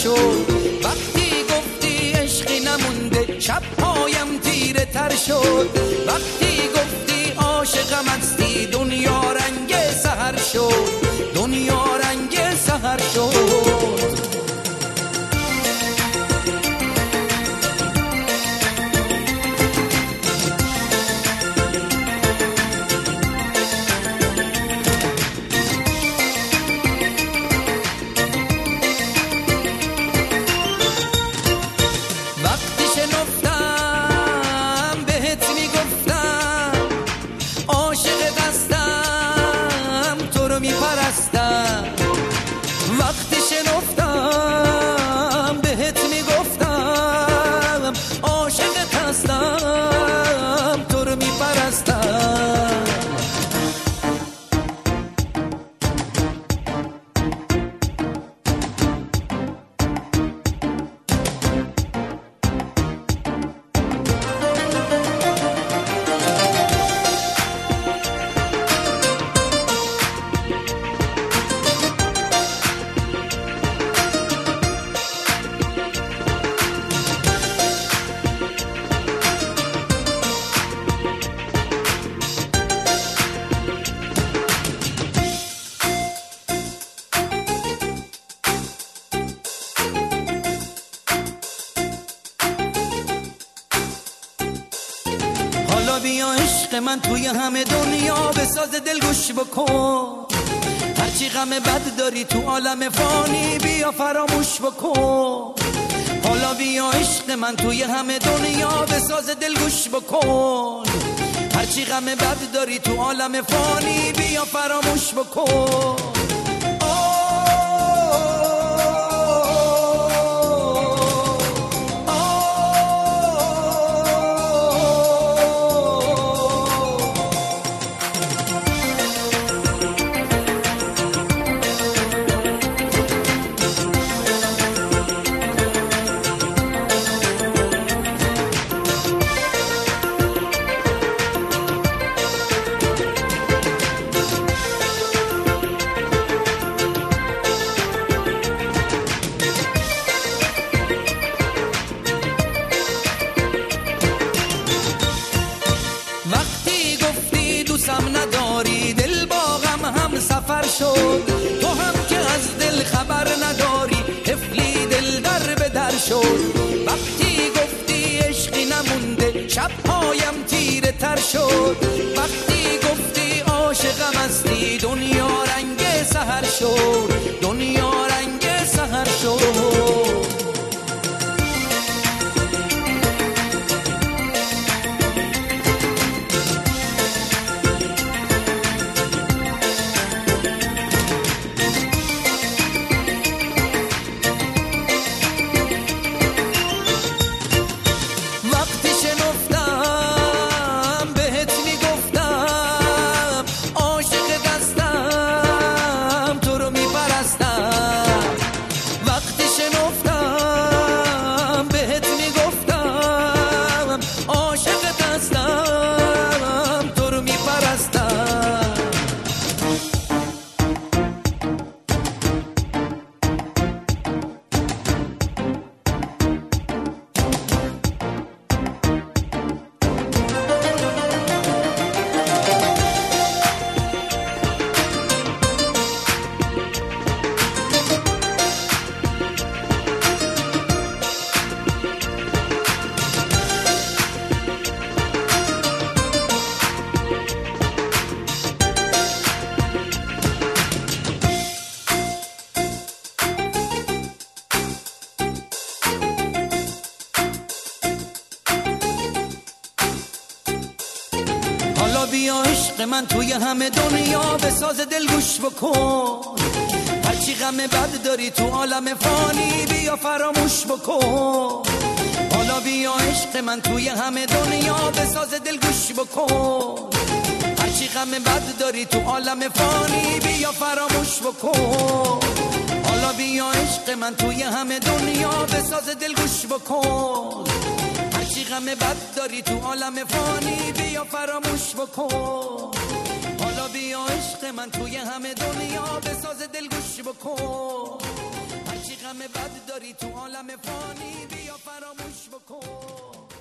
شد. وقتی گفتی عشقی نمونده شب پایم تیره تر شد. وقتی گفتی عاشقم هستی دنیا رنگ سحر شد. دنیا رنگ سحر شد. بیا عشق من توی همه دنیا بساز دل گوش بکن. هرچی غم بد داری تو عالم فانی بیا فراموش بکن. حالا بیا عشق من توی همه دنیا بساز دل گوش بکن. هرچی غم بد داری تو عالم فانی بیا فراموش بکن. نداری دل باغم هم سفر شد. تو هم که از دل خبر نداری طفلی دل در به در شد. وقتی گفتی عشقی نمونده شب پایم تیره تر شد. وقتی گفتی عاشقم هستی دنیا رنگ سحر شد. دنیا رنگ سحر شد. بیا عشق من توی همه دنیا بساز دل گوش بکن. هرچی غم بد داری تو عالم فانی بیا فراموش بکن. حالا بیا عشق من توی همه دنیا بساز دل گوش بکن. هرچی غم بد داری تو عالم فانی بیا فراموش بکن. حالا بیا عشق من توی همه دنیا بساز دل گوش بکن. هرچی غم بد داری تو عالم فانی بیا فراموش بکن. حالا بیا عشق من توی همه دنیا بساز دل گوش بکن. هرچی غم بد داری تو عالم فانی بیا فراموش بکن.